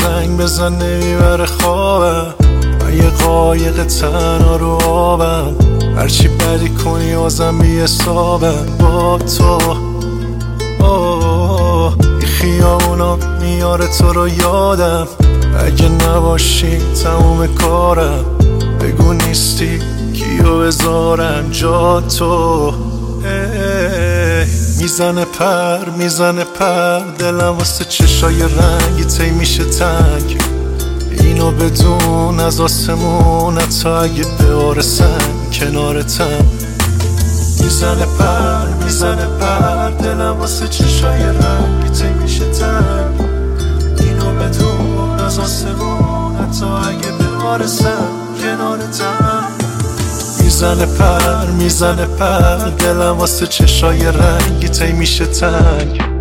زنگ بزن نمیبره خوابم، من یه قایق تنها رو آبم، هرچی بدی کنی آزم بی حسابم. با تو این خیابونا میاره تو رو یادم، اگه نباشی تموم کارم، بگو نیستی کیو بذارم جا تو. میزنه پر دلم واسه چشای رنگی تی میشه تنگ، اینو بدون از آسمون حتی اگه بباره سنگ کنارتم. میزنه پر دلم واسه چشای رنگی تی میشه تنگ، اینو بدون از آسمون حتی اگه بباره سنگ کنارتم. میزنه پر دلم واسه چشای رنگی تی میشه تنگ.